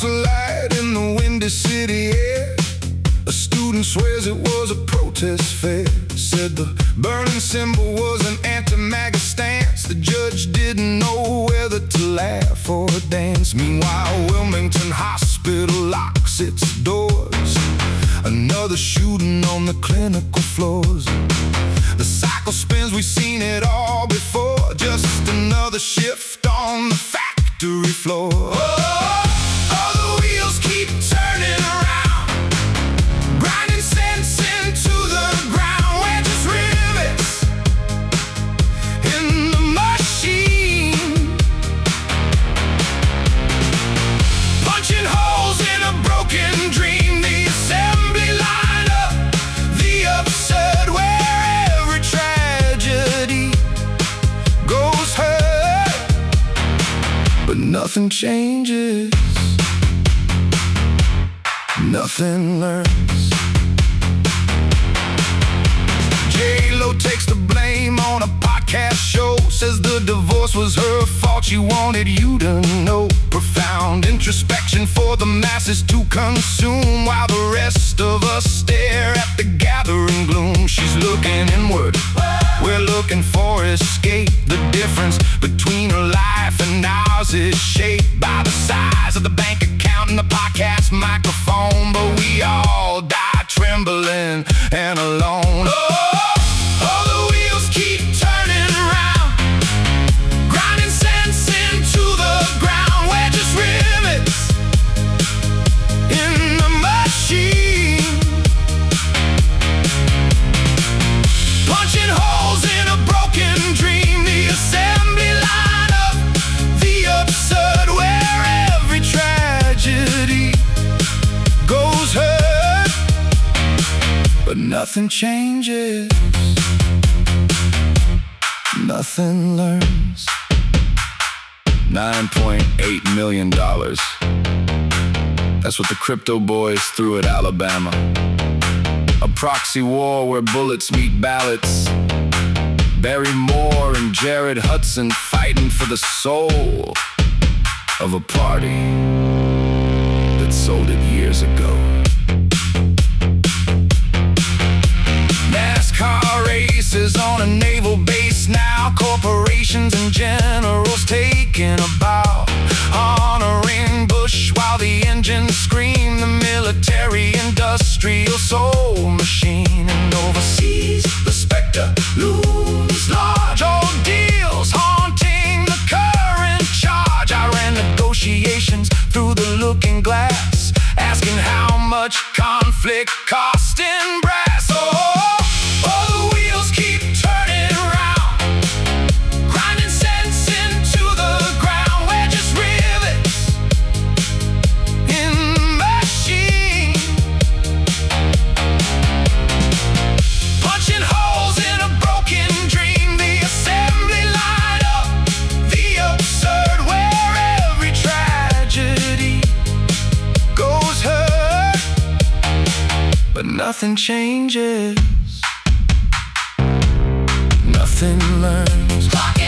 was a light in the windy city air. A student swears it was a protest fair. Said the burning symbol was an anti-MAGA stance. The judge didn't know whether to laugh or dance. Meanwhile, Wilmington Hospital locks its doors. Another shooting on the clinical floors. The cycle spins, we've seen it all before. Just another shift on the factory floor. Oh, the wheels keep turning around, grinding sense into the ground. We're just rivets in the machine, punching holes in a broken dream. The assembly line up, the absurd, where every tragedy goes hurt, but nothing changes, nothing learns. J-Lo takes the blame on a podcast show. Says the divorce was her fault, she wanted you to know. Profound introspection for the masses to consume, while the rest of us stare at the gathering gloom. She's looking inward, we're looking for escape. The difference between her life and ours is shaped by the size of the bank account and the podcast microphone. But we all die trembling and alone. Oh, the wheels keep turning around, grinding sense into the ground. We're just rivets in the machine, punching holes in a broken dream. The assembly line up, the absurd, where every tragedy goes hurt, but nothing changes, nothing learns. $9.8 million. That's what the crypto boys threw at Alabama. A proxy war where bullets meet ballots. Barry Moore and Jared Hudson fighting for the soul of a party that sold it years ago. NASCAR races on a naval base now. Corporations and generals taking a bow, honoring Bush while the engines scream. The military-industrial soul machine. And overseas, the specter looms large. Old deals haunting the current charge. I ran negotiations through the looking glass, asking how much conflict cost in brass. Oh, the wheels keep turning around, grinding sense into the ground. We're just rivets in the machine, punching holes in a broken dream. The assembly line up, the absurd, where every tragedy goes hurt, but nothing changes, nothing learns.